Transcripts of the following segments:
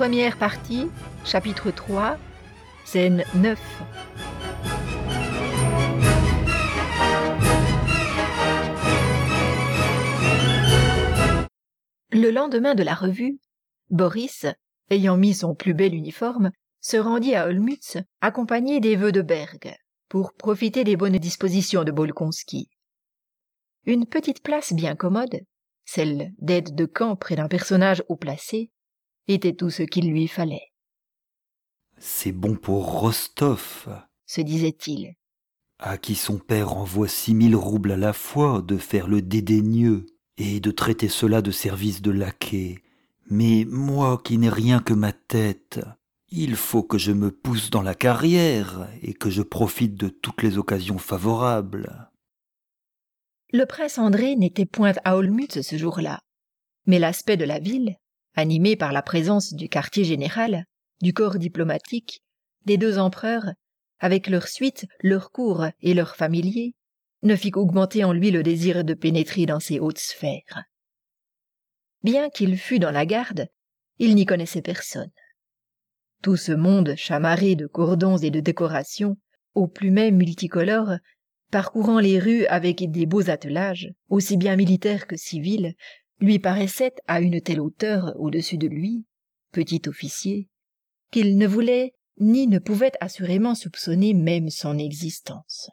Première partie, chapitre 3, scène 9. Le lendemain de la revue, Boris, ayant mis son plus bel uniforme, se rendit à Olmütz accompagné des vœux de Berg pour profiter des bonnes dispositions de Bolkonsky. Une petite place bien commode, celle d'aide de camp près d'un personnage haut placé, était tout ce qu'il lui fallait. « C'est bon pour Rostov », se disait-il. à qui son père envoie 6000 roubles à la fois, de faire le dédaigneux et de traiter cela de service de laquais. Mais moi qui n'ai rien que ma tête, il faut que je me pousse dans la carrière et que je profite de toutes les occasions favorables. Le prince André n'était point à Olmütz ce jour-là, mais l'aspect de la ville, animé par la présence du quartier général, du corps diplomatique, des deux empereurs, avec leurs suites, leurs cours et leurs familiers, ne fit qu'augmenter en lui le désir de pénétrer dans ces hautes sphères. Bien qu'il fût dans la garde, il n'y connaissait personne. Tout ce monde chamarré de cordons et de décorations, aux plumets multicolores, parcourant les rues avec des beaux attelages, aussi bien militaires que civils, lui paraissait à une telle hauteur au-dessus de lui, petit officier, qu'il ne voulait ni ne pouvait assurément soupçonner même son existence.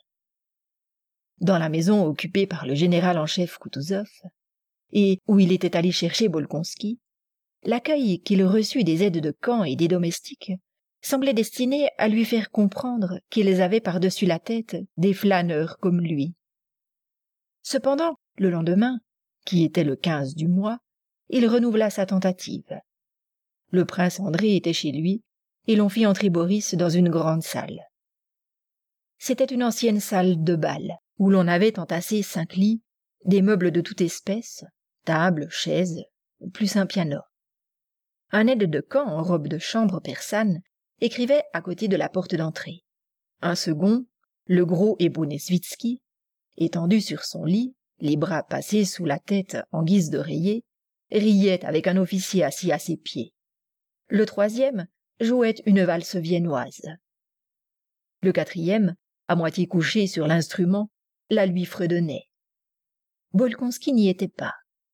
Dans la maison occupée par le général en chef Kutuzov, et où il était allé chercher Bolkonsky, l'accueil qu'il reçut des aides de camp et des domestiques semblait destiné à lui faire comprendre qu'ils avaient par-dessus la tête des flâneurs comme lui. Cependant, le lendemain, qui était le 15 du mois, il renouvela sa tentative. Le prince André était chez lui, et l'on fit entrer Boris dans une grande salle. C'était une ancienne salle de bal, où l'on avait entassé 5 lits, des meubles de toute espèce, tables, chaises, plus un piano. Un aide de camp en robe de chambre persane écrivait à côté de la porte d'entrée. Un second, le gros Ebonesvitsky, étendu sur son lit, les bras passés sous la tête en guise d'oreiller, riait avec un officier assis à ses pieds. Le troisième jouait une valse viennoise. Le quatrième, à moitié couché sur l'instrument, la lui fredonnait. Bolkonsky n'y était pas.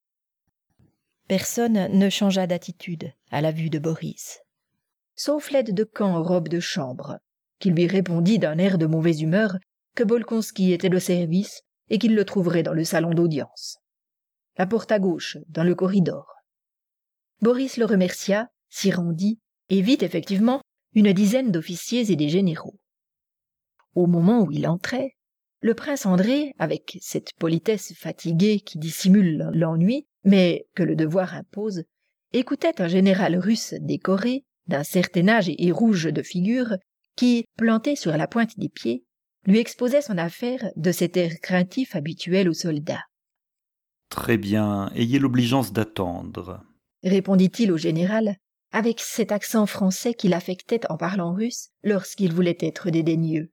Personne ne changea d'attitude à la vue de Boris, sauf l'aide de camp en robe de chambre, qui lui répondit d'un air de mauvaise humeur que Bolkonsky était de service et qu'il le trouverait dans le salon d'audience. La porte à gauche, dans le corridor. Boris le remercia, s'y rendit, et vit effectivement une dizaine d'officiers et des généraux. Au moment où il entrait, le prince André, avec cette politesse fatiguée qui dissimule l'ennui, mais que le devoir impose, écoutait un général russe décoré, d'un certain âge et rouge de figure, qui, planté sur la pointe des pieds, lui exposait son affaire de cet air craintif habituel aux soldats. « Très bien, ayez l'obligeance d'attendre », répondit-il au général, avec cet accent français qu'il affectait en parlant russe lorsqu'il voulait être dédaigneux.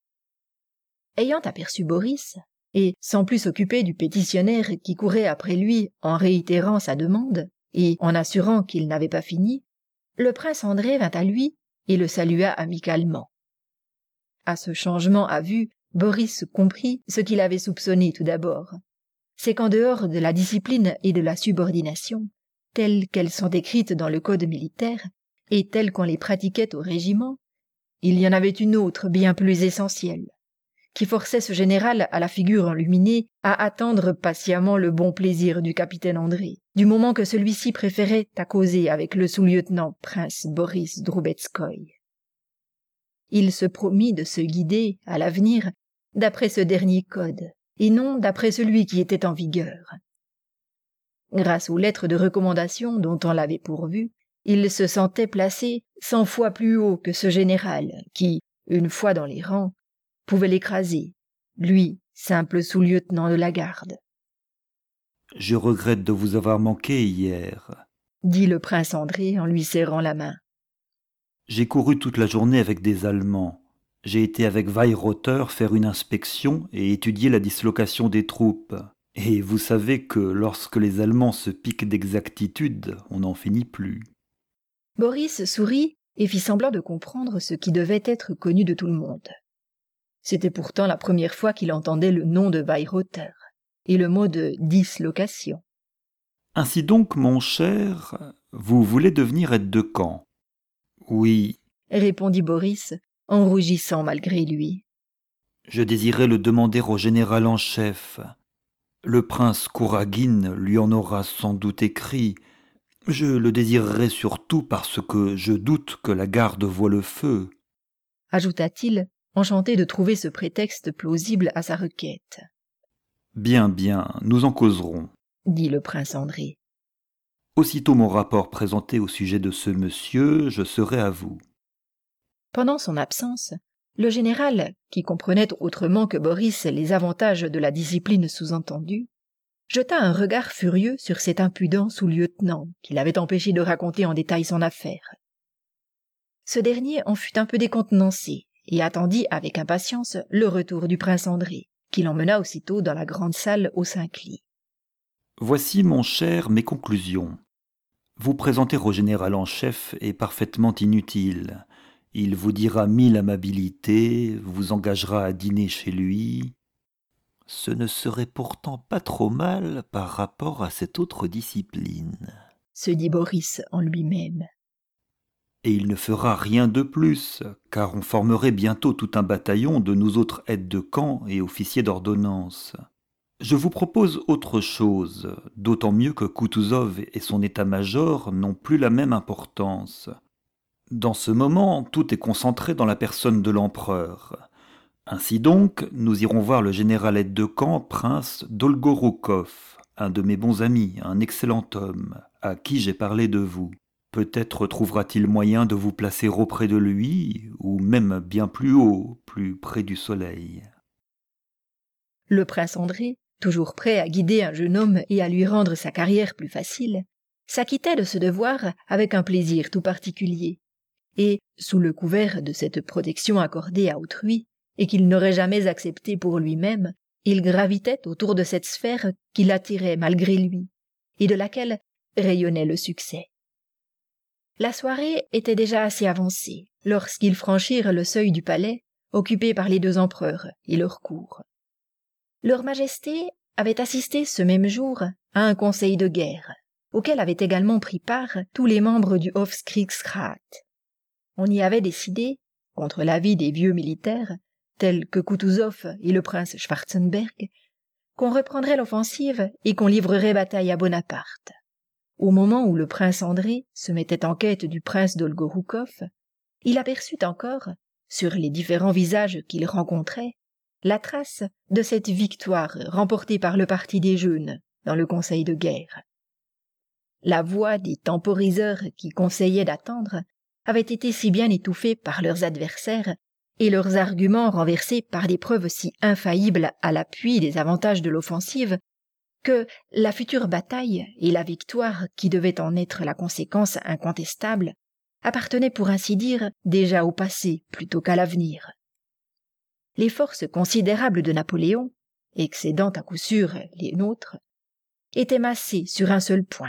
Ayant aperçu Boris, et sans plus s'occuper du pétitionnaire qui courait après lui en réitérant sa demande et en assurant qu'il n'avait pas fini, le prince André vint à lui et le salua amicalement. À ce changement à vue, Boris comprit ce qu'il avait soupçonné tout d'abord. C'est qu'en dehors de la discipline et de la subordination, telles qu'elles sont écrites dans le code militaire et telles qu'on les pratiquait au régiment, il y en avait une autre bien plus essentielle, qui forçait ce général à la figure enluminée à attendre patiemment le bon plaisir du capitaine André, du moment que celui-ci préférait à causer avec le sous-lieutenant prince Boris Droubetskoï. Il se promit de se guider, à l'avenir, d'après ce dernier code, et non d'après celui qui était en vigueur. Grâce aux lettres de recommandation dont on l'avait pourvu, il se sentait placé 100 fois plus haut que ce général qui, une fois dans les rangs, pouvait l'écraser, lui, simple sous-lieutenant de la garde. « Je regrette de vous avoir manqué hier », dit le prince André en lui serrant la main. « J'ai couru toute la journée avec des Allemands. J'ai été avec Weyrother faire une inspection et étudier la dislocation des troupes. Et vous savez que lorsque les Allemands se piquent d'exactitude, on n'en finit plus. » Boris sourit et fit semblant de comprendre ce qui devait être connu de tout le monde. C'était pourtant la première fois qu'il entendait le nom de Weyrother et le mot de dislocation. « Ainsi donc, mon cher, vous voulez devenir aide-de-camp ?»« Oui, répondit Boris, en rougissant malgré lui. Je désirais le demander au général en chef. Le prince Kouragine lui en aura sans doute écrit. Je le désirerais surtout parce que je doute que la garde voie le feu. » ajouta-t-il, enchanté de trouver ce prétexte plausible à sa requête. « Bien, bien, nous en causerons, » dit le prince André. « Aussitôt mon rapport présenté au sujet de ce monsieur, je serai à vous. » Pendant son absence, le général, qui comprenait autrement que Boris les avantages de la discipline sous-entendue, jeta un regard furieux sur cet impudent sous-lieutenant qui l'avait empêché de raconter en détail son affaire. Ce dernier en fut un peu décontenancé et attendit avec impatience le retour du prince André, qui l'emmena aussitôt dans la grande salle aux 5 lits. « Voici, mon cher, mes conclusions. Vous présenter au général en chef est parfaitement inutile. Il vous dira 1000 amabilités, vous engagera à dîner chez lui. Ce ne serait pourtant pas trop mal par rapport à cette autre discipline. » se dit Boris en lui-même. Et il ne fera rien de plus, car on formerait bientôt tout un bataillon de nous autres aides-de-camp et officiers d'ordonnance. Je vous propose autre chose, d'autant mieux que Koutouzov et son état-major n'ont plus la même importance. Dans ce moment, tout est concentré dans la personne de l'empereur. Ainsi donc, nous irons voir le général aide-de-camp, prince Dolgoroukov, un de mes bons amis, un excellent homme, à qui j'ai parlé de vous. Peut-être trouvera-t-il moyen de vous placer auprès de lui, ou même bien plus haut, plus près du soleil. Le prince André, toujours prêt à guider un jeune homme et à lui rendre sa carrière plus facile, s'acquittait de ce devoir avec un plaisir tout particulier. Et, sous le couvert de cette protection accordée à autrui, et qu'il n'aurait jamais acceptée pour lui-même, il gravitait autour de cette sphère qui l'attirait malgré lui, et de laquelle rayonnait le succès. La soirée était déjà assez avancée lorsqu'ils franchirent le seuil du palais occupé par les 2 empereurs et leur cour. Leur Majesté avait assisté ce même jour à un conseil de guerre, auquel avaient également pris part tous les membres du Hofkriegsrat. On y avait décidé, contre l'avis des vieux militaires, tels que Koutouzov et le prince Schwarzenberg, qu'on reprendrait l'offensive et qu'on livrerait bataille à Bonaparte. Au moment où le prince André se mettait en quête du prince Dolgoroukov, il aperçut encore, sur les différents visages qu'il rencontrait, la trace de cette victoire remportée par le parti des jeunes dans le conseil de guerre. La voix des temporiseurs qui conseillaient d'attendre avait été si bien étouffée par leurs adversaires et leurs arguments renversés par des preuves si infaillibles à l'appui des avantages de l'offensive que la future bataille et la victoire qui devait en être la conséquence incontestable appartenaient pour ainsi dire déjà au passé plutôt qu'à l'avenir. Les forces considérables de Napoléon, excédant à coup sûr les nôtres, étaient massées sur un seul point.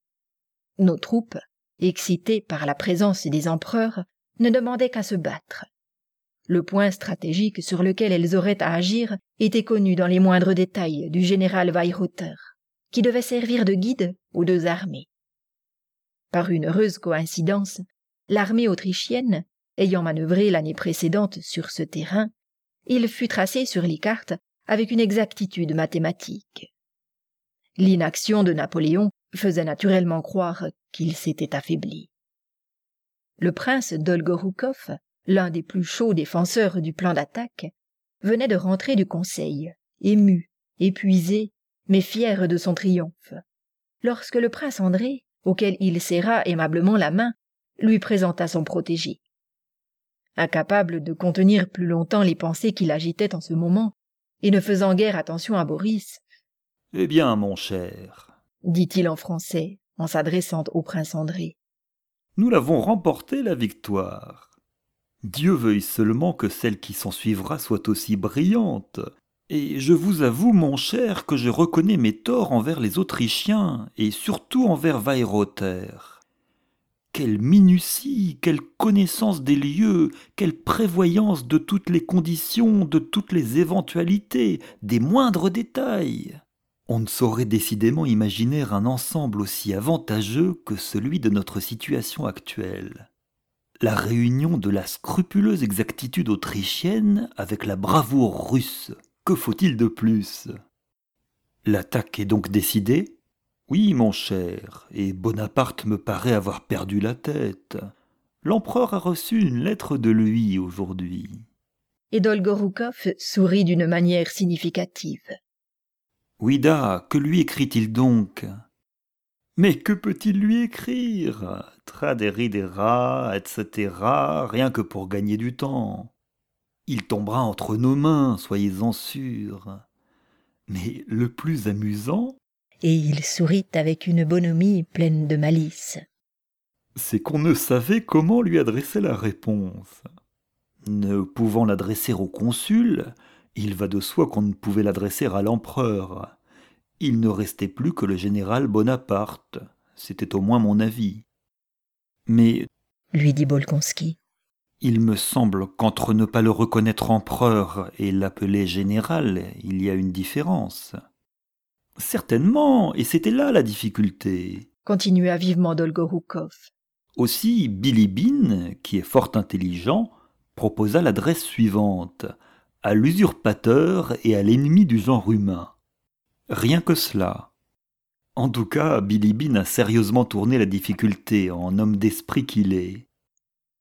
Nos troupes, excitées par la présence des empereurs, ne demandaient qu'à se battre. Le point stratégique sur lequel elles auraient à agir était connu dans les moindres détails du général Weyrother, qui devait servir de guide aux 2 armées. Par une heureuse coïncidence, l'armée autrichienne, ayant manœuvré l'année précédente sur ce terrain, il fut tracé sur les cartes avec une exactitude mathématique. L'inaction de Napoléon faisait naturellement croire qu'il s'était affaibli. Le prince Dolgoroukov, l'un des plus chauds défenseurs du plan d'attaque, venait de rentrer du conseil, ému, épuisé, mais fier de son triomphe, lorsque le prince André, auquel il serra aimablement la main, lui présenta son protégé. Incapable de contenir plus longtemps les pensées qui l'agitaient en ce moment, et ne faisant guère attention à Boris, « Eh bien, mon cher, dit-il en français, en s'adressant au prince André, nous l'avons remporté la victoire. Dieu veuille seulement que celle qui s'ensuivra soit aussi brillante. Et je vous avoue, mon cher, que je reconnais mes torts envers les Autrichiens, et surtout envers Weyrother. Quelle minutie, quelle connaissance des lieux, quelle prévoyance de toutes les conditions, de toutes les éventualités, des moindres détails. On ne saurait décidément imaginer un ensemble aussi avantageux que celui de notre situation actuelle. La réunion de la scrupuleuse exactitude autrichienne avec la bravoure russe. Que faut-il de plus ? L'attaque est donc décidée ? Oui, mon cher, et Bonaparte me paraît avoir perdu la tête. L'empereur a reçu une lettre de lui aujourd'hui. Et Dolgoroukoff sourit d'une manière significative. Ouida, que lui écrit-il donc ? Mais que peut-il lui écrire ? Traderidera, etc., rien que pour gagner du temps. Il tombera entre nos mains, soyez-en sûrs. Mais le plus amusant, Et il sourit avec une bonhomie pleine de malice. c'est qu'on ne savait comment lui adresser la réponse. Ne pouvant l'adresser au consul, il va de soi qu'on ne pouvait l'adresser à l'empereur. Il ne restait plus que le général Bonaparte. C'était au moins mon avis. Mais, Lui dit Bolkonski. il me semble qu'entre ne pas le reconnaître empereur et l'appeler général, il y a une différence. Certainement, et c'était là la difficulté. Continua vivement Dolgoroukoff. Aussi, Bilibine, qui est fort intelligent, proposa l'adresse suivante, à l'usurpateur et à l'ennemi du genre humain. Rien que cela. En tout cas, Bilibine a sérieusement tourné la difficulté en homme d'esprit qu'il est. Comment ?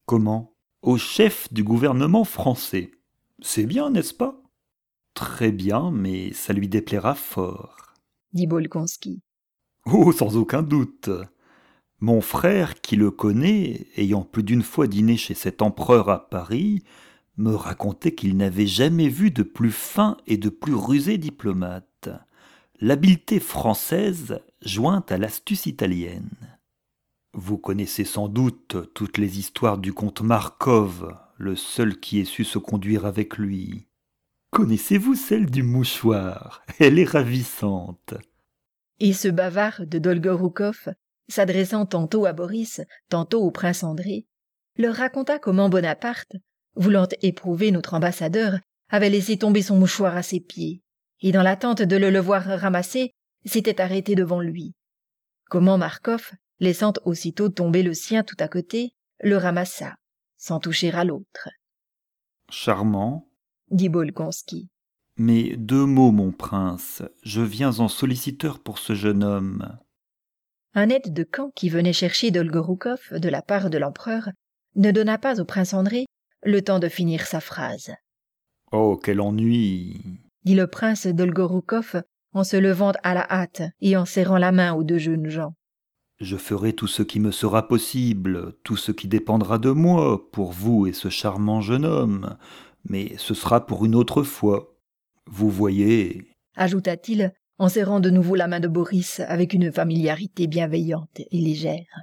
Au chef du gouvernement français. C'est bien, n'est-ce pas ? Très bien, mais ça lui déplaira fort. Dit Bolkonski. Oh, sans aucun doute. Mon frère, qui le connaît, ayant plus d'une fois dîné chez cet empereur à Paris, me racontait qu'il n'avait jamais vu de plus fin et de plus rusé diplomate. L'habileté française jointe à l'astuce italienne. Vous connaissez sans doute toutes les histoires du comte Markov, le seul qui ait su se conduire avec lui. Connaissez-vous celle du mouchoir ? Elle est ravissante. Et ce bavard de Dolgoroukoff, s'adressant tantôt à Boris, tantôt au prince André, leur raconta comment Bonaparte, voulant éprouver notre ambassadeur, avait laissé tomber son mouchoir à ses pieds, et dans l'attente de le voir ramasser, s'était arrêté devant lui. Comment Marcof, laissant aussitôt tomber le sien tout à côté, le ramassa, sans toucher à l'autre. Charmant, Dit Bolkonski. mais 2 mots, mon prince, je viens en solliciteur pour ce jeune homme. Un aide de camp qui venait chercher Dolgoroukoff de la part de l'empereur ne donna pas au prince André le temps de finir sa phrase. Oh, quel ennui ! Dit le prince Dolgoroukoff en se levant à la hâte et en serrant la main aux 2 jeunes gens. Je ferai tout ce qui me sera possible, tout ce qui dépendra de moi, pour vous et ce charmant jeune homme, mais ce sera pour une autre fois. Vous voyez, Ajouta-t-il en serrant de nouveau la main de Boris avec une familiarité bienveillante et légère.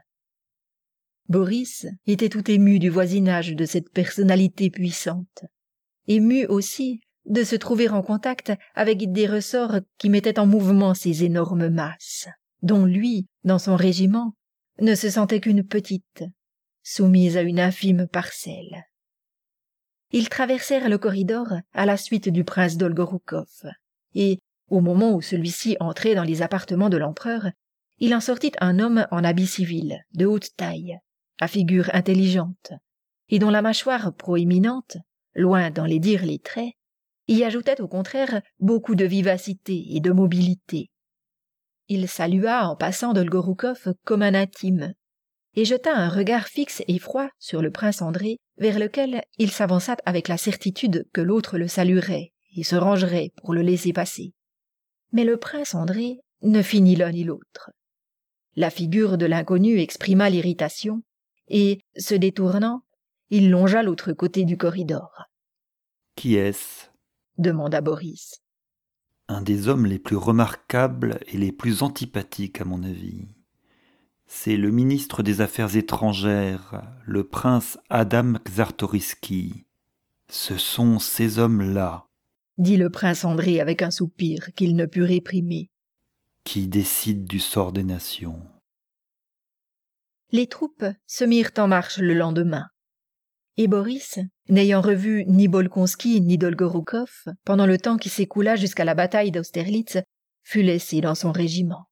Boris était tout ému du voisinage de cette personnalité puissante, ému aussi de se trouver en contact avec des ressorts qui mettaient en mouvement ces énormes masses, dont lui, dans son régiment, ne se sentait qu'une petite, soumise à une infime parcelle. Ils traversèrent le corridor à la suite du prince Dolgoroukoff, et, au moment où celui-ci entrait dans les appartements de l'empereur, il en sortit un homme en habit civil, de haute taille, à figure intelligente, et dont la mâchoire proéminente, loin d'en laidir les traits, y ajoutait au contraire beaucoup de vivacité et de mobilité. Il salua en passant Dolgoroukoff comme un intime, et jeta un regard fixe et froid sur le prince André, vers lequel il s'avança avec la certitude que l'autre le saluerait et se rangerait pour le laisser passer. Mais le prince André ne fit ni l'un ni l'autre. La figure de l'inconnu exprima l'irritation, et, se détournant, il longea l'autre côté du corridor. « Qui est-ce » demanda Boris. Un des hommes les plus remarquables et les plus antipathiques à mon avis. C'est le ministre des Affaires étrangères, le prince Adam Czartoryski. Ce sont ces hommes-là, dit le prince André avec un soupir qu'il ne put réprimer. qui décident du sort des nations. Les troupes se mirent en marche le lendemain. Et Boris, n'ayant revu ni Bolkonski ni Dolgorukov pendant le temps qui s'écoula jusqu'à la bataille d'Austerlitz, fut laissé dans son régiment.